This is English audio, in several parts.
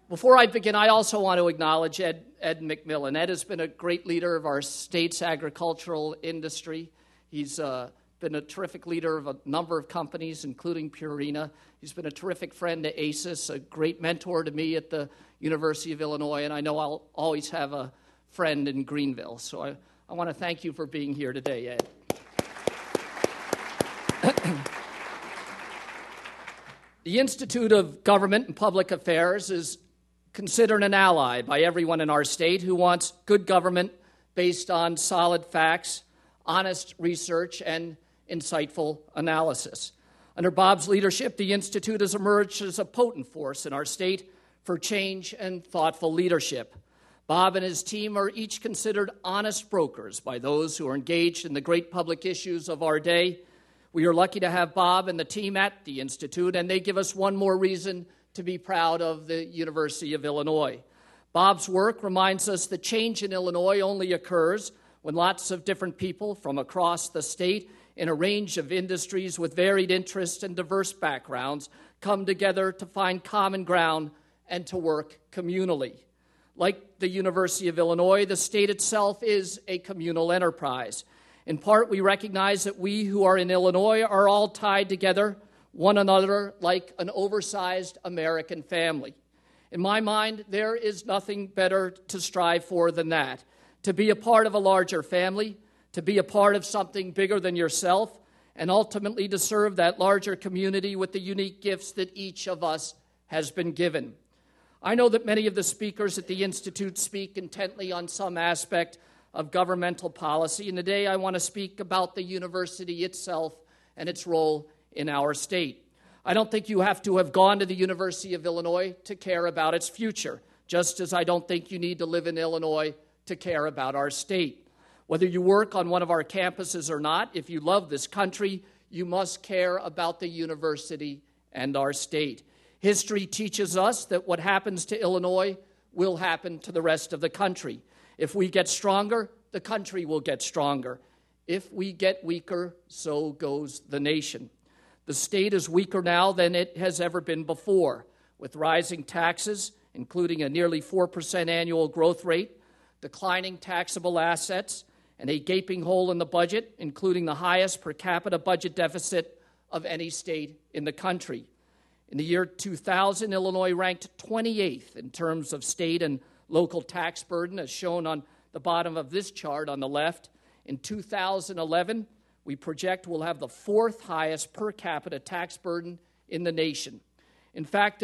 Before I begin, I also want to acknowledge Ed McMillan. Ed has been a great leader of our state's agricultural industry. He's been a terrific leader of a number of companies, including Purina. He's been a terrific friend to ACES, a great mentor to me at the University of Illinois, and I know I'll always have a friend in Greenville. So I want to thank you for being here today, Ed. The Institute of Government and Public Affairs is considered an ally by everyone in our state who wants good government based on solid facts, honest research, and insightful analysis. Under Bob's leadership, the Institute has emerged as a potent force in our state for change and thoughtful leadership. Bob and his team are each considered honest brokers by those who are engaged in the great public issues of our day. We are lucky to have Bob and the team at the Institute, and they give us one more reason to be proud of the University of Illinois. Bob's work reminds us that change in Illinois only occurs when lots of different people from across the state in a range of industries with varied interests and diverse backgrounds come together to find common ground and to work communally. Like the University of Illinois, the state itself is a communal enterprise. In part, we recognize that we who are in Illinois are all tied together, one another, like an oversized American family. In my mind, there is nothing better to strive for than that, to be a part of a larger family, to be a part of something bigger than yourself, and ultimately to serve that larger community with the unique gifts that each of us has been given. I know that many of the speakers at the Institute speak intently on some aspect of governmental policy, and today I want to speak about the university itself and its role in our state. I don't think you have to have gone to the University of Illinois to care about its future, just as I don't think you need to live in Illinois to care about our state. Whether you work on one of our campuses or not, if you love this country, you must care about the university and our state. History teaches us that what happens to Illinois will happen to the rest of the country. If we get stronger, the country will get stronger. If we get weaker, so goes the nation. The state is weaker now than it has ever been before, with rising taxes, including a nearly 4% annual growth rate, declining taxable assets, and a gaping hole in the budget, including the highest per capita budget deficit of any state in the country. In the year 2000, Illinois ranked 28th in terms of state and local tax burden, as shown on the bottom of this chart on the left. In 2011, we project we'll have the fourth highest per capita tax burden in the nation. In fact,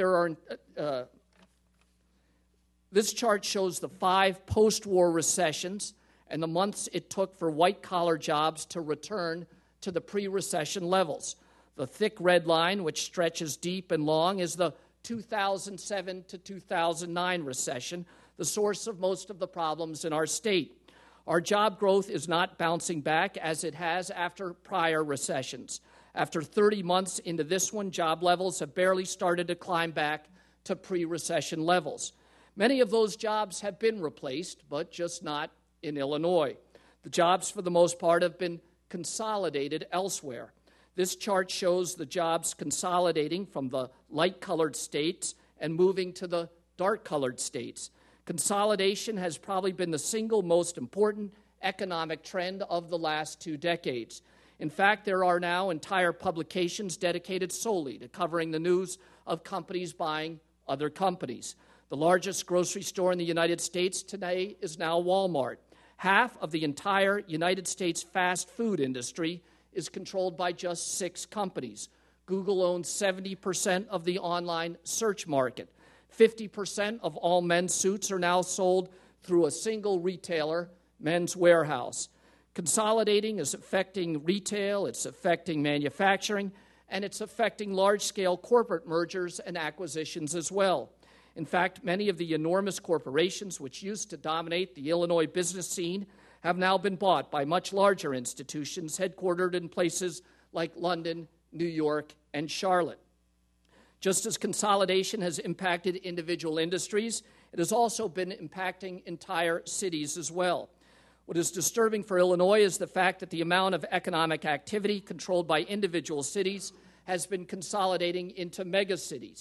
this chart shows the 5 post-war recessions and the months it took for white-collar jobs to return to the pre-recession levels. The thick red line, which stretches deep and long, is the 2007 to 2009 recession, the source of most of the problems in our state. Our job growth is not bouncing back as it has after prior recessions. After 30 months into this one, job levels have barely started to climb back to pre-recession levels. Many of those jobs have been replaced, but just not in Illinois. The jobs, for the most part, have been consolidated elsewhere. This chart shows the jobs consolidating from the light-colored states and moving to the dark-colored states. Consolidation has probably been the single most important economic trend of the last 2 decades. In fact, there are now entire publications dedicated solely to covering the news of companies buying other companies. The largest grocery store in the United States today is now Walmart. Half of the entire United States fast food industry is controlled by just 6 companies. Google owns 70% of the online search market. 50% of all men's suits are now sold through a single retailer, Men's Warehouse. Consolidating is affecting retail, it's affecting manufacturing, and it's affecting large-scale corporate mergers and acquisitions as well. In fact, many of the enormous corporations which used to dominate the Illinois business scene have now been bought by much larger institutions headquartered in places like London, New York, and Charlotte. Just as consolidation has impacted individual industries, it has also been impacting entire cities as well. What is disturbing for Illinois is the fact that the amount of economic activity controlled by individual cities has been consolidating into megacities.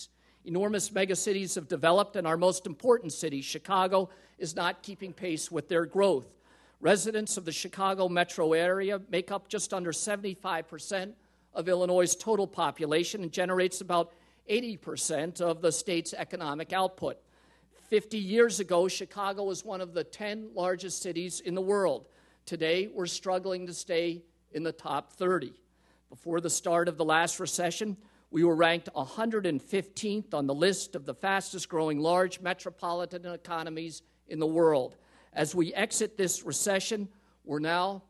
Enormous megacities have developed, and our most important city, Chicago, is not keeping pace with their growth. Residents of the Chicago metro area make up just under 75% of Illinois' total population and generates about 80% of the state's economic output. 50 years ago, Chicago was one of the 10 largest cities in the world. Today, we're struggling to stay in the top 30. Before the start of the last recession, we were ranked 115th on the list of the fastest-growing large metropolitan economies in the world. As we exit this recession, we're now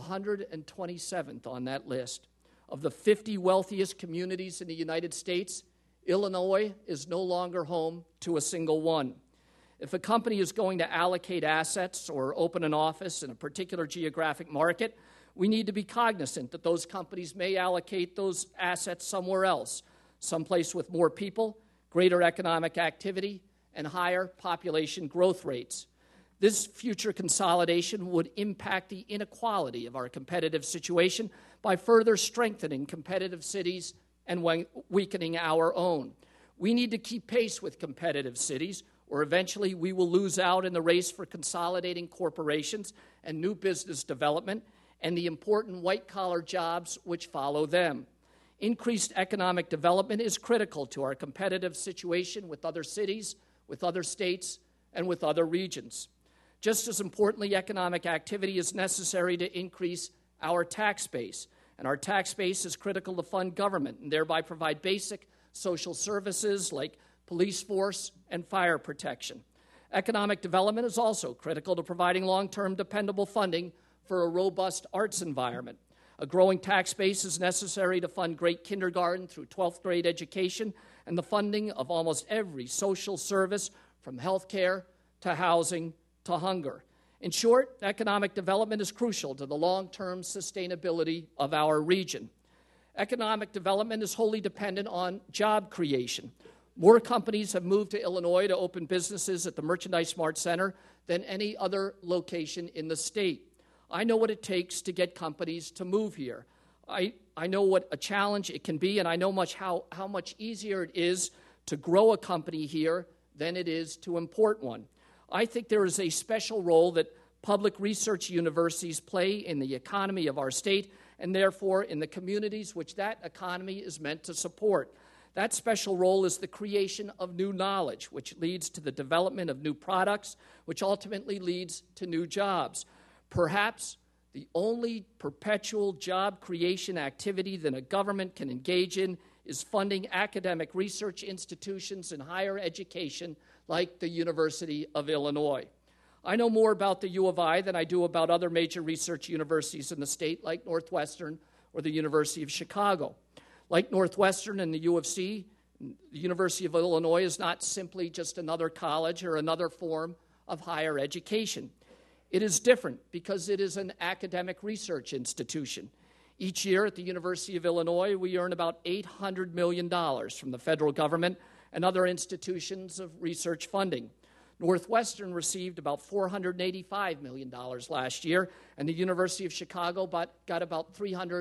127th on that list. Of the 50 wealthiest communities in the United States, Illinois is no longer home to a single one. If a company is going to allocate assets or open an office in a particular geographic market, we need to be cognizant that those companies may allocate those assets somewhere else, someplace with more people, greater economic activity, and higher population growth rates. This future consolidation would impact the inequality of our competitive situation by further strengthening competitive cities and weakening our own. We need to keep pace with competitive cities, or eventually we will lose out in the race for consolidating corporations and new business development and the important white-collar jobs which follow them. Increased economic development is critical to our competitive situation with other cities, with other states, and with other regions. Just as importantly, economic activity is necessary to increase our tax base, and our tax base is critical to fund government and thereby provide basic social services like police force and fire protection. Economic development is also critical to providing long-term dependable funding for a robust arts environment. A growing tax base is necessary to fund great kindergarten through 12th grade education and the funding of almost every social service from health care to housing to hunger. In short, economic development is crucial to the long-term sustainability of our region. Economic development is wholly dependent on job creation. More companies have moved to Illinois to open businesses at the Merchandise Mart Center than any other location in the state. I know what it takes to get companies to move here. I know what a challenge it can be, and I know how much easier it is to grow a company here than it is to import one. I think there is a special role that public research universities play in the economy of our state and therefore in the communities which that economy is meant to support. That special role is the creation of new knowledge, which leads to the development of new products, which ultimately leads to new jobs. Perhaps the only perpetual job creation activity that a government can engage in is funding academic research institutions in higher education like the University of Illinois. I know more about the U of I than I do about other major research universities in the state like Northwestern or the University of Chicago. Like Northwestern and the U of C, the University of Illinois is not simply just another college or another form of higher education. It is different because it is an academic research institution. Each year at the University of Illinois, we earn about $800 million from the federal government and other institutions of research funding. Northwestern received about $485 million last year, and the University of Chicago got about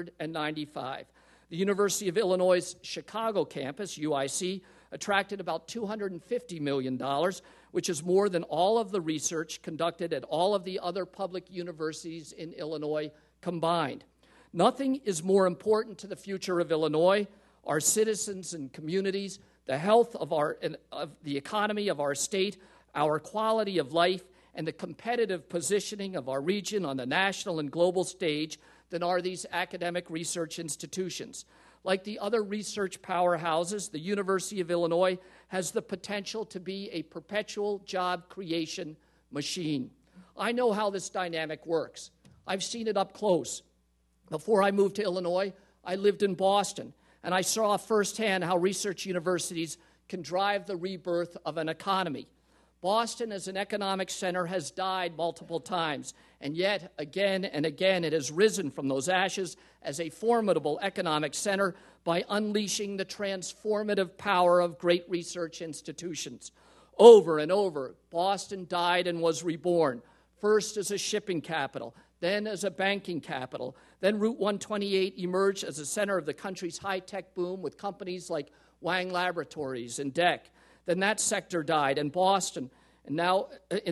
$395. The University of Illinois' Chicago campus, UIC, attracted about $250 million, which is more than all of the research conducted at all of the other public universities in Illinois combined. Nothing is more important to the future of Illinois, our citizens and communities, the health of the economy of our state, our quality of life, and the competitive positioning of our region on the national and global stage than are these academic research institutions. Like the other research powerhouses, the University of Illinois has the potential to be a perpetual job creation machine. I know how this dynamic works. I've seen it up close. Before I moved to Illinois, I lived in Boston, and I saw firsthand how research universities can drive the rebirth of an economy. Boston as an economic center has died multiple times, and yet again and again it has risen from those ashes as a formidable economic center by unleashing the transformative power of great research institutions. Over and over, Boston died and was reborn, first as a shipping capital, then as a banking capital. Then Route 128 emerged as a center of the country's high-tech boom with companies like Wang Laboratories and DEC. Then that sector died in Boston, and now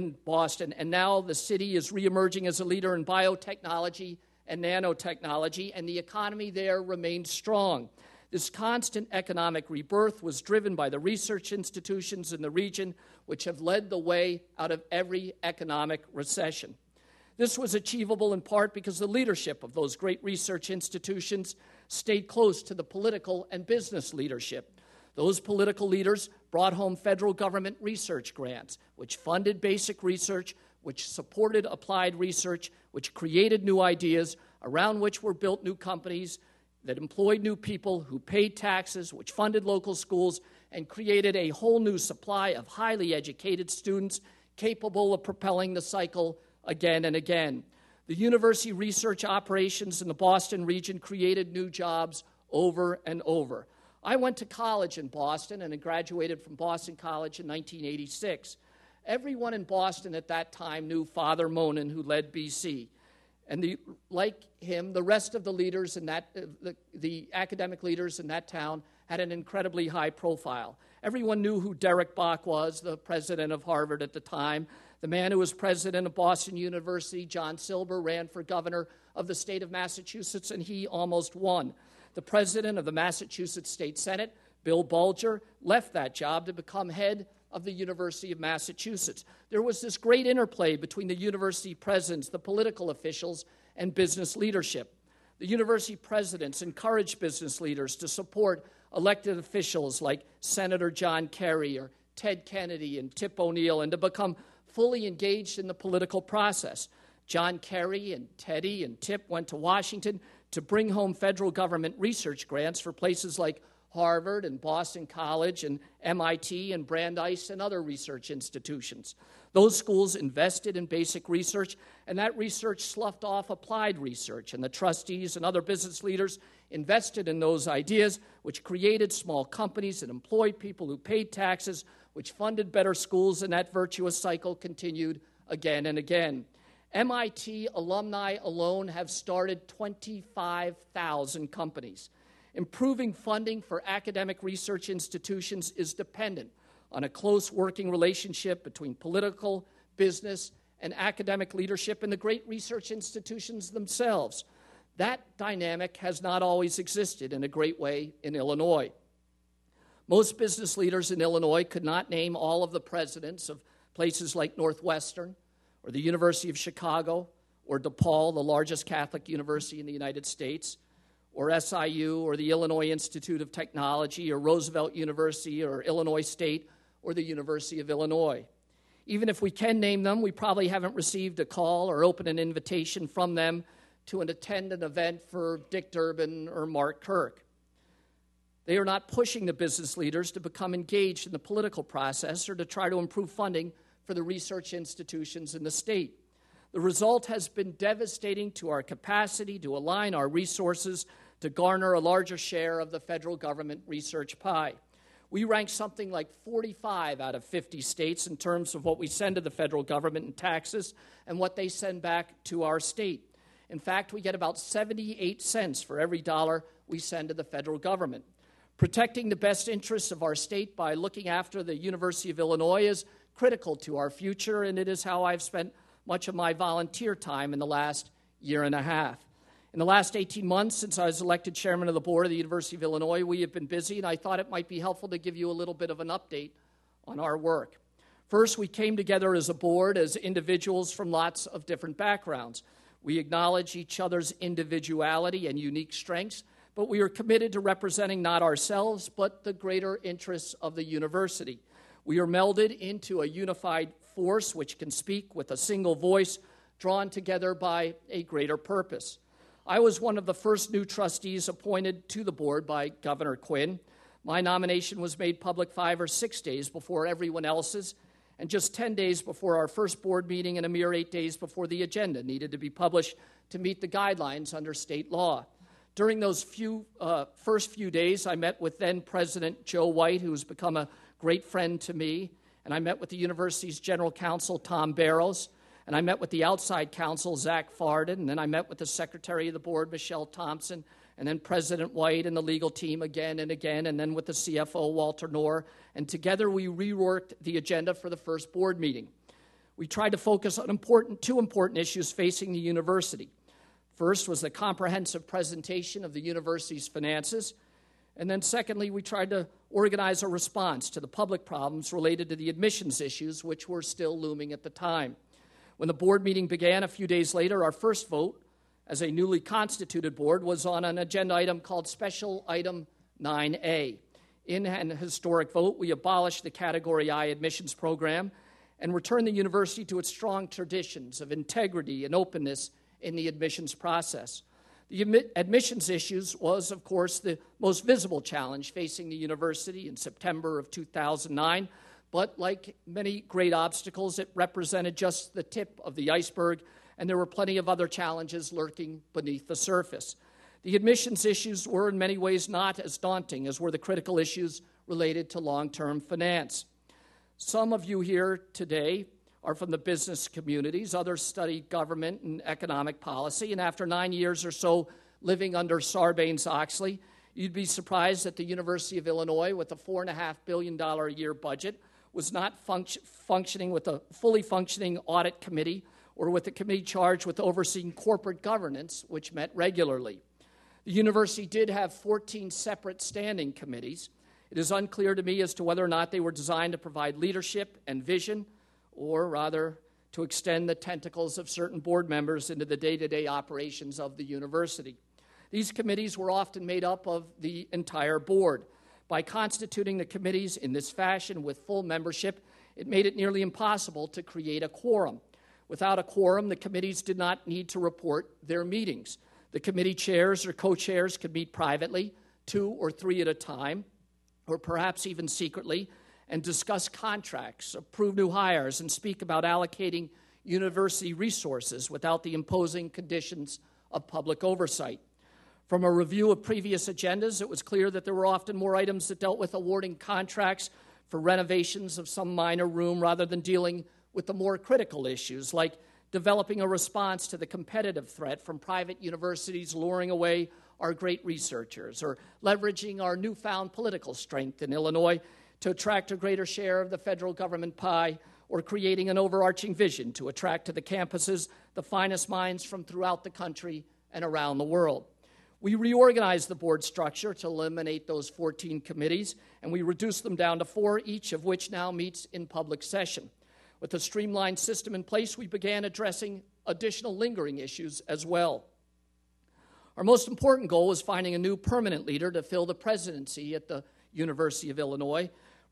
the city is reemerging as a leader in biotechnology and nanotechnology, and the economy there remains strong. This constant economic rebirth was driven by the research institutions in the region, which have led the way out of every economic recession. This was achievable in part because the leadership of those great research institutions stayed close to the political and business leadership. Those political leaders brought home federal government research grants, which funded basic research, which supported applied research, which created new ideas, around which were built new companies that employed new people, who paid taxes, which funded local schools, and created a whole new supply of highly educated students capable of propelling the cycle again and again. The university research operations in the Boston region created new jobs over and over. I went to college in Boston and graduated from Boston College in 1986. Everyone in Boston at that time knew Father Monin, who led BC. And like him, the rest of the leaders in that, the academic leaders in that town had an incredibly high profile. Everyone knew who Derek Bach was, the president of Harvard at the time. The man who was president of Boston University, John Silber, ran for governor of the state of Massachusetts, and he almost won. The president of the Massachusetts State Senate, Bill Bulger, left that job to become head of the University of Massachusetts. There was this great interplay between the university presidents, the political officials, and business leadership. The university presidents encouraged business leaders to support elected officials like Senator John Kerry or Ted Kennedy and Tip O'Neill, and to become fully engaged in the political process. John Kerry and Teddy and Tip went to Washington to bring home federal government research grants for places like Harvard and Boston College and MIT and Brandeis and other research institutions. Those schools invested in basic research, and that research sloughed off applied research, and the trustees and other business leaders invested in those ideas, which created small companies that employed people who paid taxes, which funded better schools, and that virtuous cycle continued again and again. MIT alumni alone have started 25,000 companies. Improving funding for academic research institutions is dependent on a close working relationship between political, business, and academic leadership in the great research institutions themselves. That dynamic has not always existed in a great way in Illinois. Most business leaders in Illinois could not name all of the presidents of places like Northwestern or the University of Chicago or DePaul, the largest Catholic university in the United States, or SIU, or the Illinois Institute of Technology, or Roosevelt University, or Illinois State, or the University of Illinois. Even if we can name them, we probably haven't received a call or opened an invitation from them to attend an event for Dick Durbin or Mark Kirk. They are not pushing the business leaders to become engaged in the political process or to try to improve funding for the research institutions in the state. The result has been devastating to our capacity to align our resources to garner a larger share of the federal government research pie. We rank something like 45 out of 50 states in terms of what we send to the federal government in taxes and what they send back to our state. In fact, we get about 78 cents for every dollar we send to the federal government. Protecting the best interests of our state by looking after the University of Illinois is critical to our future, and it is how I've spent much of my volunteer time in the last year and a half. In the last 18 months, since I was elected chairman of the board of the University of Illinois, we have been busy, and I thought it might be helpful to give you a little bit of an update on our work. First, we came together as a board as individuals from lots of different backgrounds. We acknowledge each other's individuality and unique strengths, but we are committed to representing not ourselves, but the greater interests of the university. We are melded into a unified force which can speak with a single voice, drawn together by a greater purpose. I was one of the first new trustees appointed to the board by Governor Quinn. My nomination was made public 5 or 6 days before everyone else's, and just 10 days before our first board meeting and a mere 8 days before the agenda needed to be published to meet the guidelines under state law. During those first few days, I met with then-President Joe White, who has become a great friend to me, and I met with the university's general counsel, Tom Barrows, and I met with the outside counsel, Zach Farden, and then I met with the secretary of the board, Michelle Thompson, and then President White and the legal team again and again, and then with the CFO, Walter Knorr. And together we reworked the agenda for the first board meeting. We tried to focus on two important issues facing the university. First was the comprehensive presentation of the university's finances. And then secondly, we tried to organize a response to the public problems related to the admissions issues, which were still looming at the time. When the board meeting began a few days later, our first vote as a newly constituted board was on an agenda item called Special Item 9A. In an historic vote, we abolished the Category I admissions program and returned the university to its strong traditions of integrity and openness in the admissions process. The admissions issues was, of course, the most visible challenge facing the university in September of 2009, but like many great obstacles, it represented just the tip of the iceberg, and there were plenty of other challenges lurking beneath the surface. The admissions issues were in many ways not as daunting as were the critical issues related to long-term finance. Some of you here today are from the business communities. Others study government and economic policy. And after 9 years or so living under Sarbanes-Oxley, you'd be surprised that the University of Illinois, with a $4.5 billion a year budget, was not functioning with a fully functioning audit committee or with a committee charged with overseeing corporate governance, which met regularly. The university did have 14 separate standing committees. It is unclear to me as to whether or not they were designed to provide leadership and vision, or rather to extend the tentacles of certain board members into the day-to-day operations of the university. These committees were often made up of the entire board. By constituting the committees in this fashion with full membership, it made it nearly impossible to create a quorum. Without a quorum, the committees did not need to report their meetings. The committee chairs or co-chairs could meet privately, 2 or 3 at a time, or perhaps even secretly, and discuss contracts, approve new hires, and speak about allocating university resources without the imposing conditions of public oversight. From a review of previous agendas, it was clear that there were often more items that dealt with awarding contracts for renovations of some minor room rather than dealing with the more critical issues like developing a response to the competitive threat from private universities luring away our great researchers, or leveraging our newfound political strength in Illinois to attract a greater share of the federal government pie, or creating an overarching vision to attract to the campuses the finest minds from throughout the country and around the world. We reorganized the board structure to eliminate those 14 committees, and we reduced them down to 4, each of which now meets in public session. With a streamlined system in place, we began addressing additional lingering issues as well. Our most important goal was finding a new permanent leader to fill the presidency at the University of Illinois.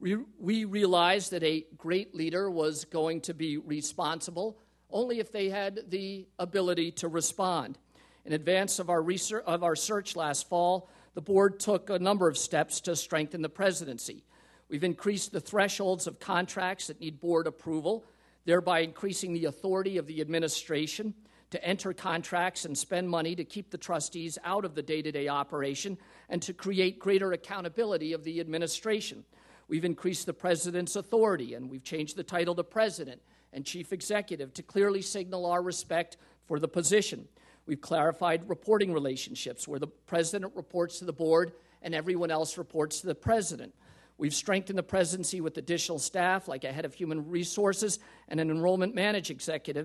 We realized that a great leader was going to be responsible only if they had the ability to respond. In advance of our search last fall, the board took a number of steps to strengthen the presidency. We've increased the thresholds of contracts that need board approval, thereby increasing the authority of the administration to enter contracts and spend money to keep the trustees out of the day-to-day operation and to create greater accountability of the administration. We've increased the president's authority, and we've changed the title to president and chief executive to clearly signal our respect for the position. We've clarified reporting relationships where the president reports to the board and everyone else reports to the president. We've strengthened the presidency with additional staff, like a head of human resources and an enrollment management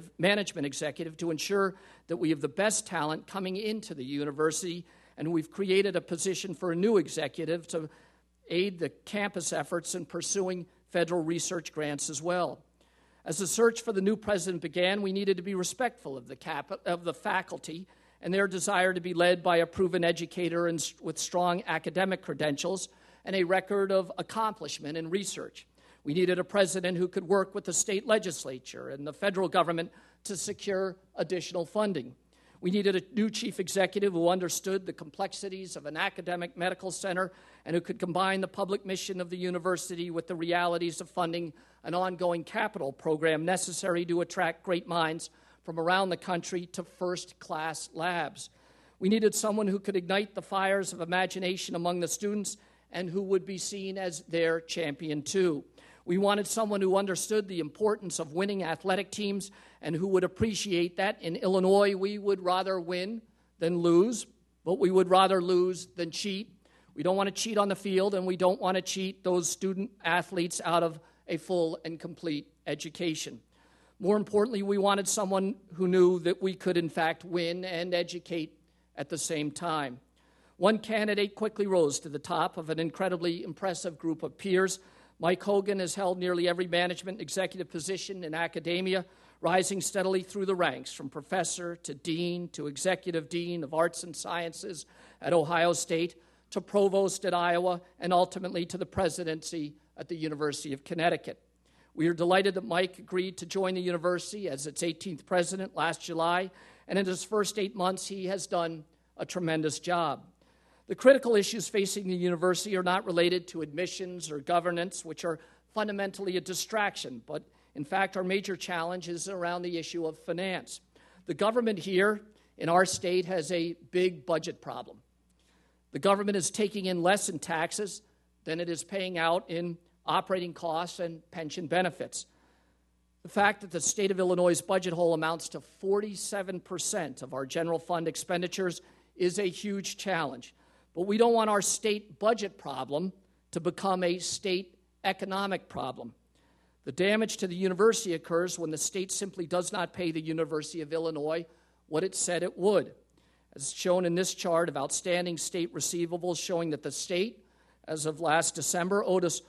executive to ensure that we have the best talent coming into the university, and we've created a position for a new executive to aid the campus efforts in pursuing federal research grants as well. As the search for the new president began, we needed to be respectful of the faculty and their desire to be led by a proven educator and with strong academic credentials and a record of accomplishment in research. We needed a president who could work with the state legislature and the federal government to secure additional funding. We needed a new chief executive who understood the complexities of an academic medical center and who could combine the public mission of the university with the realities of funding an ongoing capital program necessary to attract great minds from around the country to first-class labs. We needed someone who could ignite the fires of imagination among the students and who would be seen as their champion too. We wanted someone who understood the importance of winning athletic teams and who would appreciate that in Illinois we would rather win than lose. but we would rather lose than cheat. We don't want to cheat on the field, and we don't want to cheat those student athletes out of a full and complete education. More importantly, we wanted someone who knew that we could, in fact, win and educate at the same time. One candidate quickly rose to the top of an incredibly impressive group of peers. Mike Hogan has held nearly every management and executive position in academia, rising steadily through the ranks from professor to dean to executive dean of arts and sciences at Ohio State to provost at Iowa and ultimately to the presidency at the University of Connecticut. We are delighted that Mike agreed to join the university as its 18th president last July, and in his first 8 months, he has done a tremendous job. The critical issues facing the university are not related to admissions or governance, which are fundamentally a distraction, but in fact, our major challenge is around the issue of finance. The government here in our state has a big budget problem. The government is taking in less in taxes than it is paying out in operating costs and pension benefits. The fact that the state of Illinois' budget hole amounts to 47% of our general fund expenditures is a huge challenge. But we don't want our state budget problem to become a state economic problem. The damage to the university occurs when the state simply does not pay the University of Illinois what it said it would. As shown in this chart of outstanding state receivables showing that the state, as of last December, owed us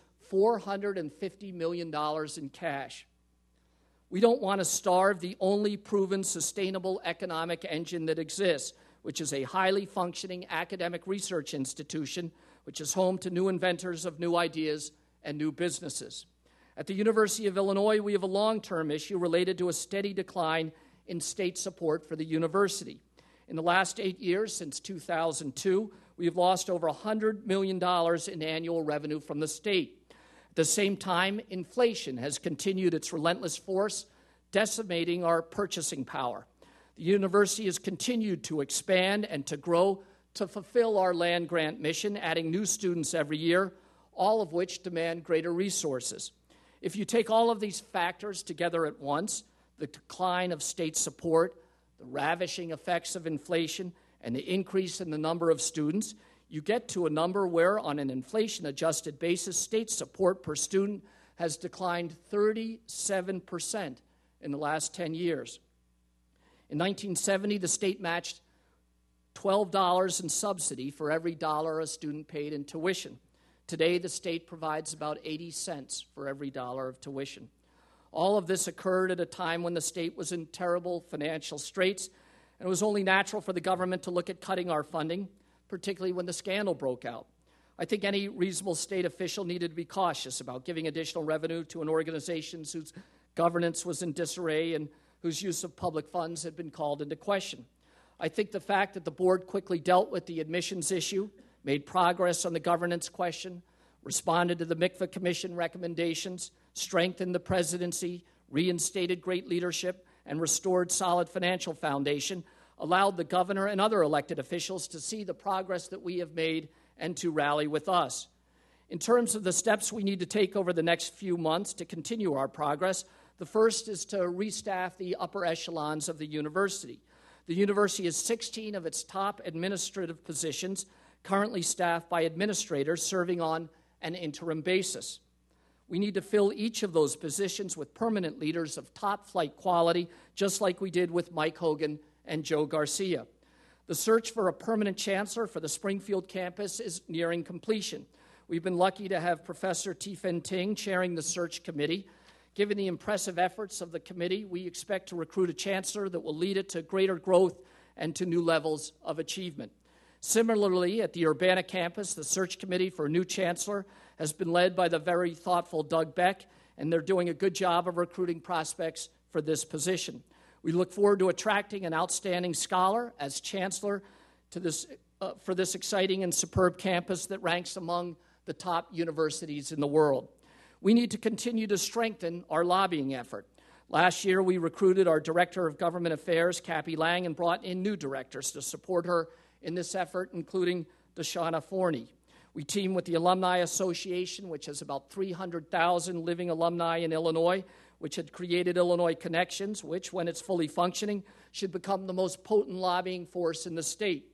$450 million in cash. We don't want to starve the only proven sustainable economic engine that exists, which is a highly functioning academic research institution, which is home to new inventors of new ideas and new businesses. At the University of Illinois, we have a long-term issue related to a steady decline in state support for the university. In the last 8 years, since 2002, we have lost over $100 million in annual revenue from the state. At the same time, inflation has continued its relentless force, decimating our purchasing power. The university has continued to expand and to grow to fulfill our land-grant mission, adding new students every year, all of which demand greater resources. If you take all of these factors together at once, the decline of state support, the ravishing effects of inflation, and the increase in the number of students, you get to a number where, on an inflation-adjusted basis, state support per student has declined 37% in the last 10 years. In 1970, the state matched $12 in subsidy for every dollar a student paid in tuition. Today, the state provides about 80 cents for every dollar of tuition. All of this occurred at a time when the state was in terrible financial straits, and it was only natural for the government to look at cutting our funding, particularly when the scandal broke out. I think any reasonable state official needed to be cautious about giving additional revenue to an organization whose governance was in disarray and whose use of public funds had been called into question. I think the fact that the board quickly dealt with the admissions issue, made progress on the governance question, responded to the Mikva Commission recommendations, strengthened the presidency, reinstated great leadership, and restored solid financial foundation, allowed the governor and other elected officials to see the progress that we have made and to rally with us. In terms of the steps we need to take over the next few months to continue our progress, the first is to restaff the upper echelons of the university. The university has 16 of its top administrative positions currently staffed by administrators serving on an interim basis. We need to fill each of those positions with permanent leaders of top-flight quality, just like we did with Mike Hogan and Joe Garcia. The search for a permanent chancellor for the Springfield campus is nearing completion. We've been lucky to have Professor Tifan Ting chairing the search committee. Given the impressive efforts of the committee, we expect to recruit a chancellor that will lead it to greater growth and to new levels of achievement. Similarly, at the Urbana campus, the search committee for a new chancellor has been led by the very thoughtful Doug Beck, and they're doing a good job of recruiting prospects for this position. We look forward to attracting an outstanding scholar as chancellor for this exciting and superb campus that ranks among the top universities in the world. We need to continue to strengthen our lobbying effort. Last year, we recruited our Director of Government Affairs, Cappy Lang, and brought in new directors to support her in this effort, including Deshana Forney. We team with the Alumni Association, which has about 300,000 living alumni in Illinois, which had created Illinois Connections, which, when it's fully functioning, should become the most potent lobbying force in the state.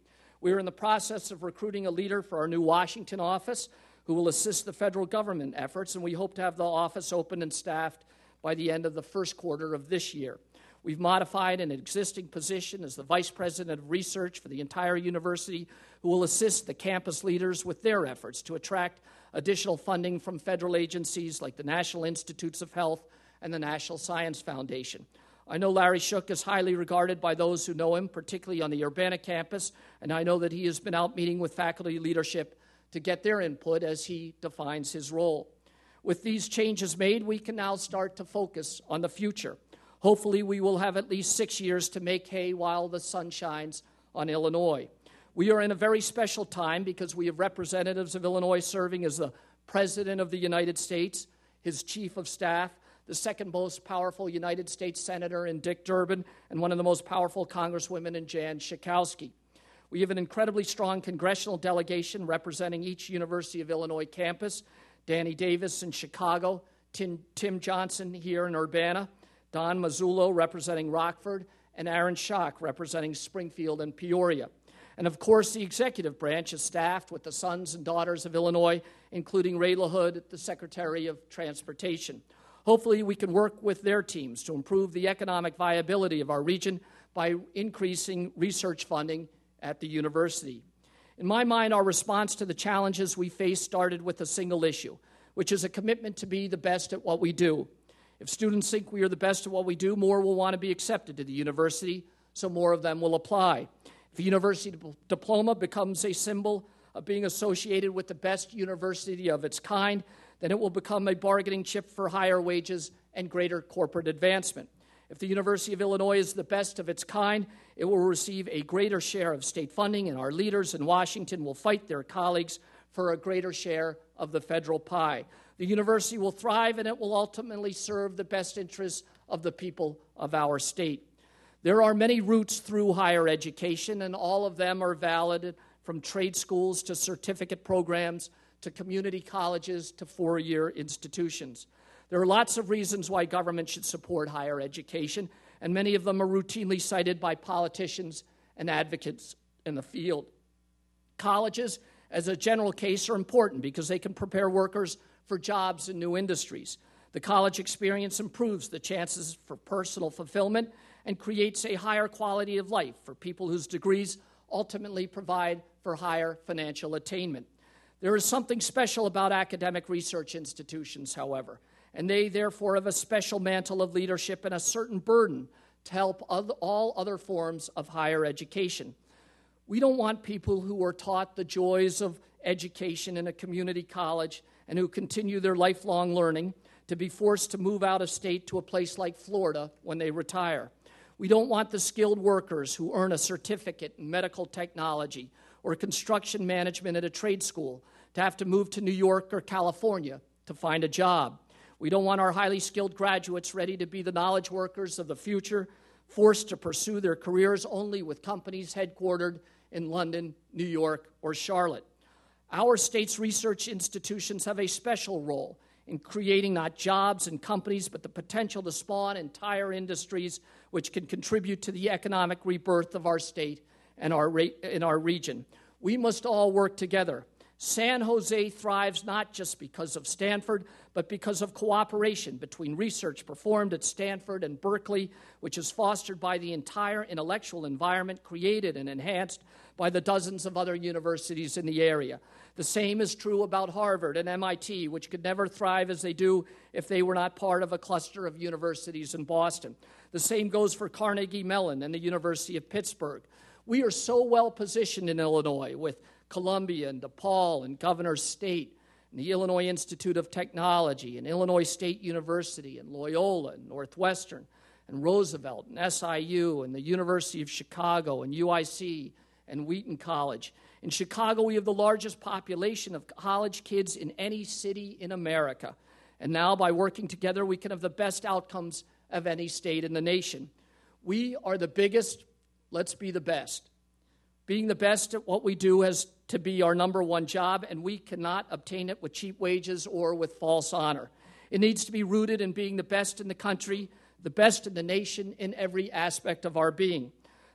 We are in the process of recruiting a leader for our new Washington office who will assist the federal government efforts, and we hope to have the office open and staffed by the end of the first quarter of this year. We've modified an existing position as the Vice President of Research for the entire university, who will assist the campus leaders with their efforts to attract additional funding from federal agencies like the National Institutes of Health and the National Science Foundation. I know Larry Shook is highly regarded by those who know him, particularly on the Urbana campus, and I know that he has been out meeting with faculty leadership to get their input as he defines his role. With these changes made, we can now start to focus on the future. Hopefully, we will have at least 6 years to make hay while the sun shines on Illinois. We are in a very special time because we have representatives of Illinois serving as the President of the United States, his Chief of Staff, the second most powerful United States Senator in Dick Durbin, and one of the most powerful Congresswomen in Jan Schakowsky. We have an incredibly strong congressional delegation representing each University of Illinois campus: Danny Davis in Chicago, Tim Johnson here in Urbana, Don Mazzullo representing Rockford, and Aaron Schock representing Springfield and Peoria. And of course, the executive branch is staffed with the sons and daughters of Illinois, including Ray LaHood, the Secretary of Transportation. Hopefully, we can work with their teams to improve the economic viability of our region by increasing research funding at the university. In my mind, our response to the challenges we face started with a single issue, which is a commitment to be the best at what we do. If students think we are the best at what we do, more will want to be accepted to the university, so more of them will apply. If a university diploma becomes a symbol of being associated with the best university of its kind, then it will become a bargaining chip for higher wages and greater corporate advancement. If the University of Illinois is the best of its kind, it will receive a greater share of state funding, and our leaders in Washington will fight their colleagues for a greater share of the federal pie. The university will thrive, and it will ultimately serve the best interests of the people of our state. There are many routes through higher education, and all of them are valid, from trade schools to certificate programs to community colleges to four-year institutions. There are lots of reasons why government should support higher education, and many of them are routinely cited by politicians and advocates in the field. Colleges, as a general case, are important because they can prepare workers for jobs in new industries. The college experience improves the chances for personal fulfillment and creates a higher quality of life for people whose degrees ultimately provide for higher financial attainment. There is something special about academic research institutions, however, and they therefore have a special mantle of leadership and a certain burden to help all other forms of higher education. We don't want people who are taught the joys of education in a community college and who continue their lifelong learning to be forced to move out of state to a place like Florida when they retire. We don't want the skilled workers who earn a certificate in medical technology or construction management at a trade school to have to move to New York or California to find a job. We don't want our highly skilled graduates ready to be the knowledge workers of the future, forced to pursue their careers only with companies headquartered in London, New York, or Charlotte. Our state's research institutions have a special role in creating not jobs and companies, but the potential to spawn entire industries which can contribute to the economic rebirth of our state and in our region. We must all work together. San Jose thrives not just because of Stanford, but because of cooperation between research performed at Stanford and Berkeley, which is fostered by the entire intellectual environment created and enhanced by the dozens of other universities in the area. The same is true about Harvard and MIT, which could never thrive as they do if they were not part of a cluster of universities in Boston. The same goes for Carnegie Mellon and the University of Pittsburgh. We are so well positioned in Illinois with Columbia and DePaul and Governor's State and the Illinois Institute of Technology and Illinois State University and Loyola and Northwestern and Roosevelt and SIU and the University of Chicago and UIC and Wheaton College. In Chicago, we have the largest population of college kids in any city in America. And now, by working together, we can have the best outcomes of any state in the nation. We are the biggest. Let's be the best. Being the best at what we do has to be our number one job, and we cannot obtain it with cheap wages or with false honor. It needs to be rooted in being the best in the country, the best in the nation in every aspect of our being.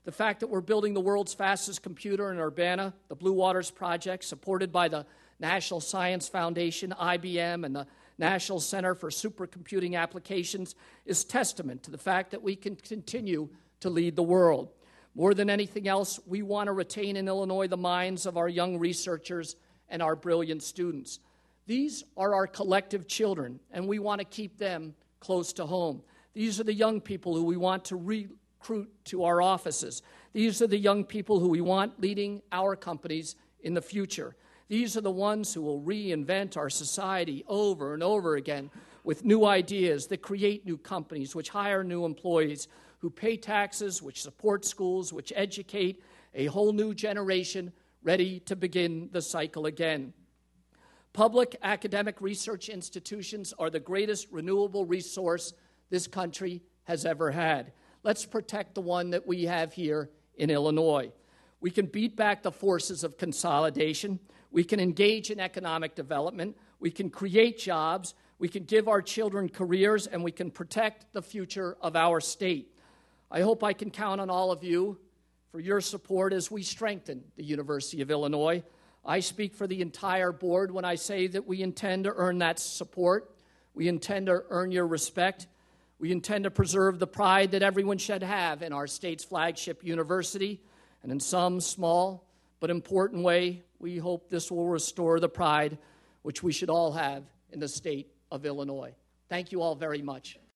The fact that we're building the world's fastest computer in Urbana, the Blue Waters Project, supported by the National Science Foundation, IBM, and the National Center for Supercomputing Applications, is testament to the fact that we can continue to lead the world. More than anything else, we want to retain in Illinois the minds of our young researchers and our brilliant students. These are our collective children, and we want to keep them close to home. These are the young people who we want to recruit to our offices. These are the young people who we want leading our companies in the future. These are the ones who will reinvent our society over and over again with new ideas that create new companies, which hire new employees, who pay taxes, which support schools, which educate a whole new generation ready to begin the cycle again. Public academic research institutions are the greatest renewable resource this country has ever had. Let's protect the one that we have here in Illinois. We can beat back the forces of consolidation. We can engage in economic development. We can create jobs. We can give our children careers, and we can protect the future of our state. I hope I can count on all of you for your support as we strengthen the University of Illinois. I speak for the entire board when I say that we intend to earn that support. We intend to earn your respect. We intend to preserve the pride that everyone should have in our state's flagship university. And in some small but important way, we hope this will restore the pride which we should all have in the state of Illinois. Thank you all very much.